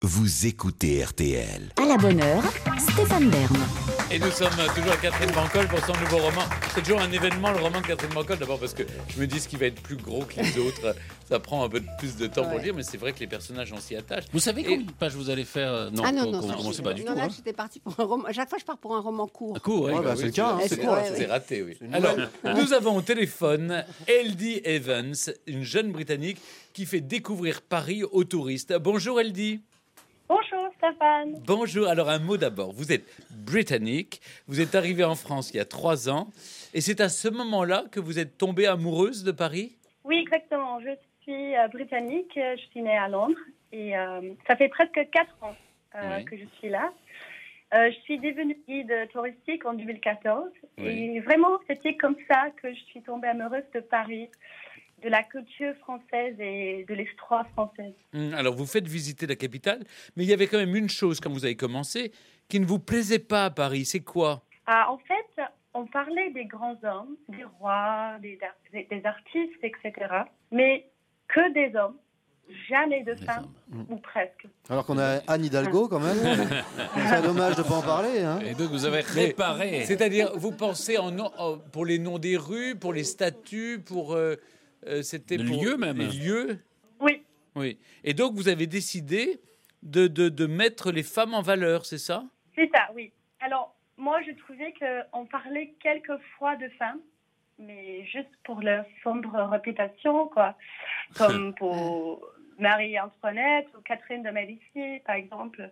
Vous écoutez RTL. À la bonne heure, Stéphane Bern. Et nous sommes toujours à Catherine Pancol pour son nouveau roman. C'est toujours un événement, le roman de Catherine Pancol. D'abord parce que je me dis ce qui va être plus gros que les autres. Ça prend un peu plus de temps pour le lire, mais c'est vrai que les personnages, on s'y attache. Vous savez combien de pages vous allez faire? Non, commencez pas du tout. Là, j'étais partie pour un roman. À chaque fois, je pars pour un roman court. Court, oui. C'est le cas. C'est raté, oui. Alors, nous avons au téléphone Eldie Evans, une jeune Britannique qui fait découvrir Paris aux touristes. Bonjour Eldie. Bonjour Stéphane. Bonjour, alors un mot d'abord. Vous êtes britannique, vous êtes arrivée en France il y a 3 ans, et c'est à ce moment-là que vous êtes tombée amoureuse de Paris ? Oui, exactement. Je suis britannique, je suis née à Londres, et ça fait presque 4 ans que je suis là. Je suis devenue guide touristique en 2014, et vraiment c'était comme ça que je suis tombée amoureuse de Paris, de la culture française et de l'histoire française. Alors, vous faites visiter la capitale, mais il y avait quand même une chose, quand vous avez commencé, qui ne vous plaisait pas à Paris. C'est quoi ? En fait, on parlait des grands hommes, des rois, des artistes, etc. Mais que des hommes, jamais de femmes, ou presque. Alors qu'on a Anne Hidalgo, quand même. C'est dommage de ne pas en parler. Hein. Et donc, vous avez réparé. C'est-à-dire, vous pensez pour les noms des rues, pour les statues, pour... c'était le pour lieu même. Les lieux. Oui. Et donc, vous avez décidé de mettre les femmes en valeur, c'est ça ? C'est ça, oui. Alors, moi, je trouvais qu'on parlait quelquefois de femmes, mais juste pour leur sombre réputation, quoi. Comme pour Marie-Antoinette ou Catherine de Médicis, par exemple.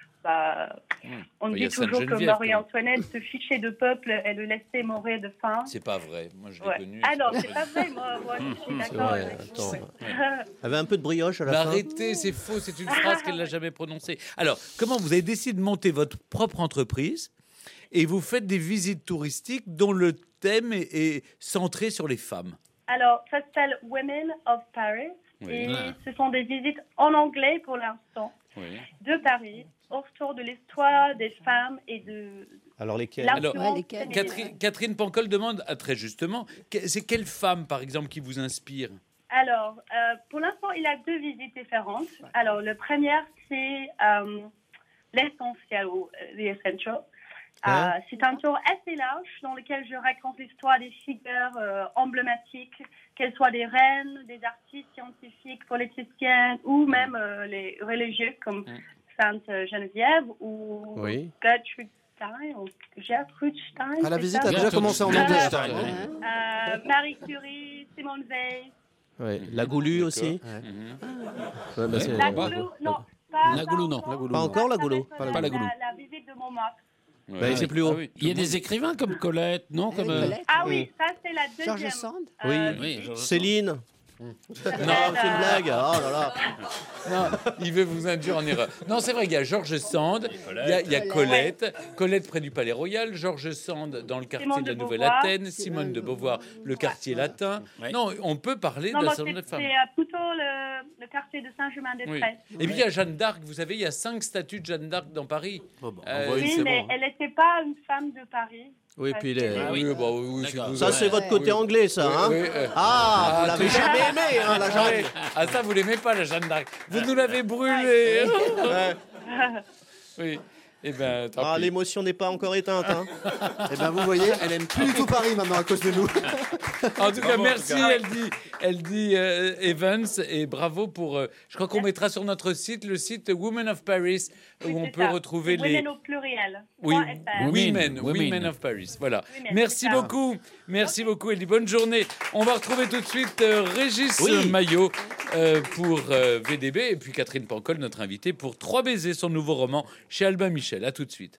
On dit toujours que Marie-Antoinette se fichait de peuple et le laissait mourir de faim. C'est pas vrai. Moi, je l'ai connue. Ah non, c'est pas vrai. Moi je suis d'accord avec vous. Elle avait un peu de brioche à la fin. Arrêtez, c'est faux. C'est une phrase qu'elle n'a jamais prononcée. Alors, comment vous avez décidé de monter votre propre entreprise et vous faites des visites touristiques dont le thème est centré sur les femmes ? Alors, ça s'appelle Women of Paris. Et ce sont des visites en anglais pour l'instant de Paris, autour de l'histoire des femmes et de... Alors lesquelles? Lesquelles? Catherine Pancol demande, très justement, c'est quelle femme, par exemple, qui vous inspire ? Alors, pour l'instant, il y a 2 visites différentes. Alors, la première, c'est l'essentiel, ou The Essential. C'est un tour assez large dans lequel je raconte l'histoire des figures emblématiques, qu'elles soient des reines, des artistes scientifiques, politiciens ou même les religieux comme Sainte Geneviève ou Gertrude Stein. La visite a déjà commencé en anglais. Marie Curie, Simone Veil. La Goulue aussi. La Goulou, non. La Goulou, non. Pas encore la Goulou. Pas la Goulou. La visite de Montmartre. C'est plus haut. Il y a des écrivains comme Colette, non comme Ah oui, ça c'est la deuxième. George Sand. Céline. Non, c'est une blague. Oh là là. Non, il veut vous induire en erreur. Non, c'est vrai, il y a George Sand, il y a Colette. Colette près du Palais Royal, George Sand dans le quartier de la Nouvelle-Athènes, Simone de Beauvoir, le quartier latin. Non, on peut parler d'un certain nombre de femmes. C'est plutôt le quartier de Saint-Germain-des-Prés. Et puis il y a Jeanne d'Arc, vous savez, il y a 5 statues de Jeanne d'Arc dans Paris. Oui, mais elle n'était pas une femme de Paris. Oui, puis ça c'est votre côté anglais, ça. Hein vous l'avez jamais aimé, hein, la Jeanne. Ah, ça, vous l'aimez pas, la Jeanne d'Arc. Vous nous l'avez brûlée. Oui. Eh ben, l'émotion n'est pas encore éteinte. Hein. Eh ben, vous voyez, elle aime plus du tout Paris maintenant à cause de nous. En tout cas, merci Eldie Evans, et bravo pour... je crois qu'on mettra sur notre site, le site Women of Paris, où on peut retrouver les... Women au pluriel. Oui, Women of Paris. Voilà. Merci beaucoup Eldie. Bonne journée. On va retrouver tout de suite Régis Maillot pour VDB, et puis Catherine Pancol, notre invitée, pour 3 baisers, son nouveau roman chez Albin Michel. À tout de suite.